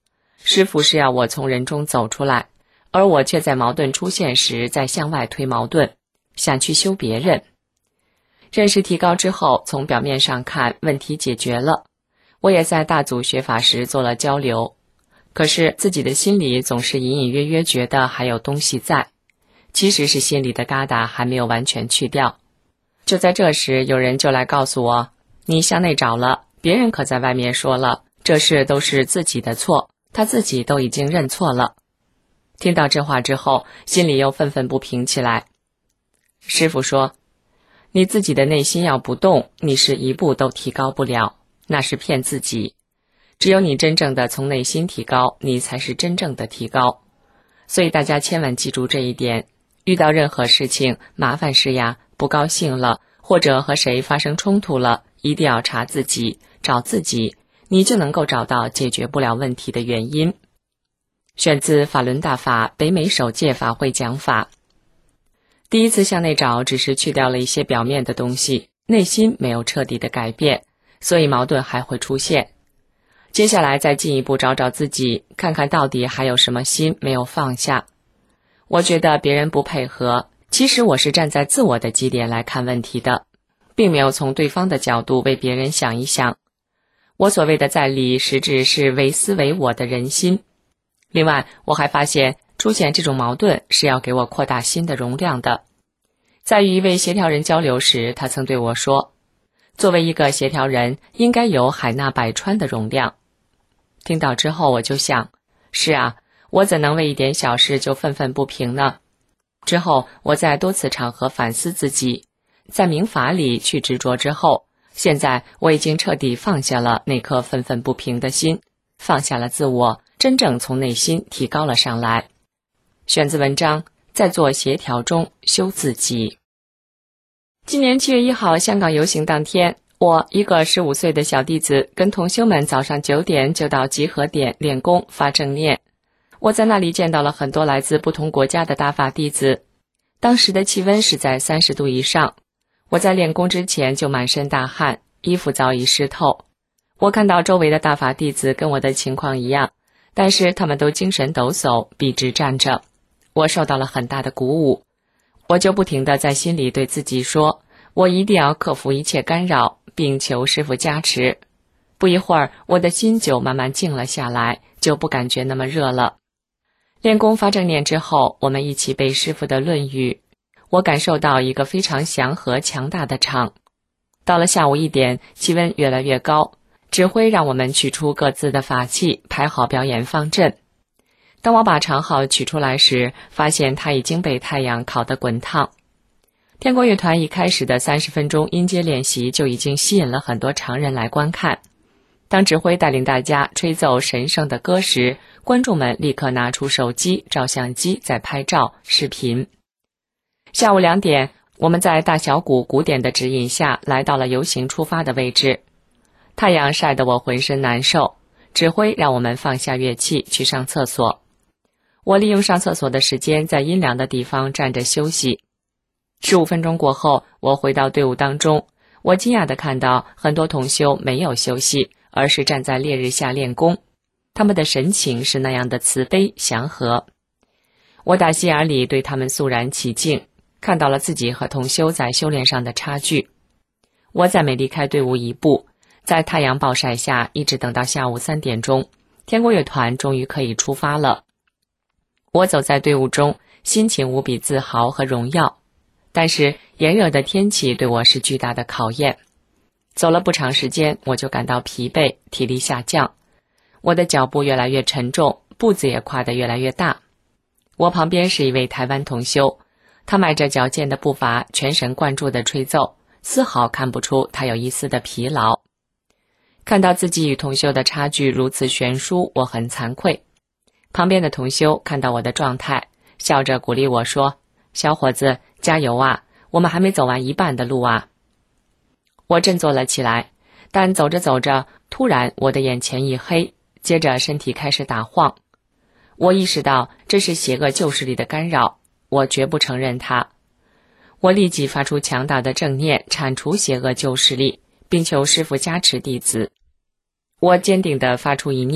师父是要我从人中走出来，而我却在矛盾出现时在向外推矛盾，想去修别人。认识提高之后，从表面上看问题解决了，我也在大组学法时做了交流，可是自己的心里总是隐隐约约觉得还有东西在，其实是心里的疙瘩还没有完全去掉。就在这时，有人就来告诉我，你向内找了，别人可在外面说了，这事都是自己的错，他自己都已经认错了。听到这话之后，心里又愤愤不平起来。师父说，你自己的内心要不动，你是一步都提高不了，那是骗自己。只有你真正的从内心提高，你才是真正的提高。所以大家千万记住这一点，遇到任何事情，麻烦事呀，不高兴了，或者和谁发生冲突了，一定要查自己，找自己，你就能够找到解决不了问题的原因。选自法轮大法北美首届法会讲法。第一次向内找只是去掉了一些表面的东西，内心没有彻底的改变，所以矛盾还会出现。接下来再进一步找找自己，看看到底还有什么心没有放下。我觉得别人不配合，其实我是站在自我的基点来看问题的，并没有从对方的角度为别人想一想。我所谓的在理，实质是为私为我的人心。另外，我还发现出现这种矛盾是要给我扩大心的容量的。在与一位协调人交流时，他曾对我说，作为一个协调人，应该有海纳百川的容量。听到之后，我就想，是啊，我怎能为一点小事就愤愤不平呢？之后，我在多次场合反思自己，在明法里去执着之后，现在我已经彻底放下了那颗愤愤不平的心，放下了自我，真正从内心提高了上来。选自文章，在做协调中修自己。今年七月一号香港游行当天，我一个十五岁的小弟子跟同修们早上九点就到集合点练功发正念。我在那里见到了很多来自不同国家的大法弟子，当时的气温是在三十度以上。我在练功之前就满身大汗，衣服早已湿透。我看到周围的大法弟子跟我的情况一样，但是他们都精神抖擞，笔直站着。我受到了很大的鼓舞，我就不停地在心里对自己说，我一定要克服一切干扰，并求师父加持。不一会儿，我的心就慢慢静了下来，就不感觉那么热了。练功发正念之后，我们一起背师父的《论语》，我感受到一个非常祥和强大的场。到了下午一点，气温越来越高，指挥让我们取出各自的法器，排好表演方阵。当我把长号取出来时，发现它已经被太阳烤得滚烫。天国乐团一开始的三十分钟音阶练习就已经吸引了很多常人来观看。当指挥带领大家吹奏神圣的歌时，观众们立刻拿出手机、照相机在拍照、视频。下午两点，我们在大小鼓鼓点的指引下来到了游行出发的位置。太阳晒得我浑身难受，指挥让我们放下乐器去上厕所。我利用上厕所的时间在阴凉的地方站着休息。十五分钟过后，我回到队伍当中，我惊讶地看到很多同修没有休息，而是站在烈日下练功，他们的神情是那样的慈悲祥和。我打心眼里对他们肃然起敬，看到了自己和同修在修炼上的差距。我在每离开队伍一步，在太阳暴晒下一直等到下午三点钟，天国乐团终于可以出发了。我走在队伍中，心情无比自豪和荣耀，但是炎热的天气对我是巨大的考验。走了不长时间，我就感到疲惫，体力下降，我的脚步越来越沉重，步子也跨得越来越大。我旁边是一位台湾同修，他迈着矫健的步伐，全神贯注地吹奏，丝毫看不出他有一丝的疲劳。看到自己与同修的差距如此悬殊，我很惭愧。旁边的同修看到我的状态，笑着鼓励我说，小伙子，加油啊，我们还没走完一半的路啊。我振作了起来，但走着走着，突然我的眼前一黑，接着身体开始打晃。我意识到这是邪恶旧势力的干扰，我绝不承认它。我立即发出强大的正念，铲除邪恶旧势力，并求师父加持弟子。我坚定地发出一念，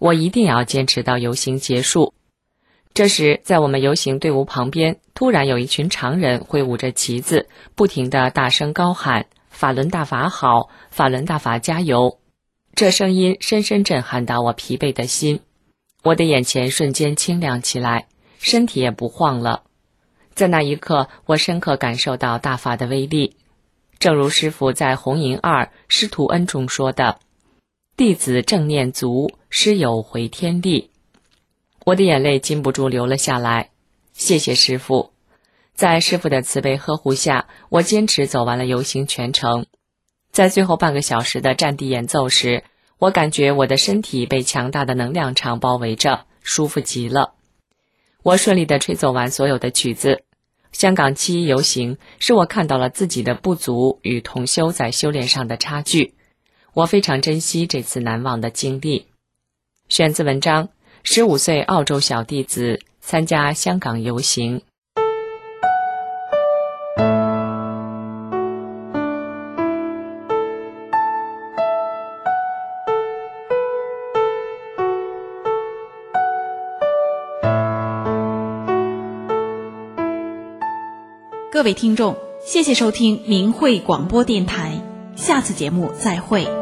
我一定要坚持到游行结束。这时，在我们游行队伍旁边，突然有一群常人挥舞着旗子，不停地大声高喊法轮大法好，法轮大法加油。这声音深深震撼到我疲惫的心，我的眼前瞬间清亮起来，身体也不晃了。在那一刻，我深刻感受到大法的威力。正如师父在《红银二师徒恩》中说的，弟子正念足，师有回天力。我的眼泪禁不住流了下来，谢谢师父。在师父的慈悲呵护下，我坚持走完了游行全程。在最后半个小时的战地演奏时，我感觉我的身体被强大的能量场包围着，舒服极了。我顺利地吹奏完所有的曲子。香港七一游行使我看到了自己的不足与同修在修炼上的差距，我非常珍惜这次难忘的经历。选自文章，十五岁澳洲小弟子参加香港游行。 各位听众，谢谢收听明慧广播电台，下次节目再会。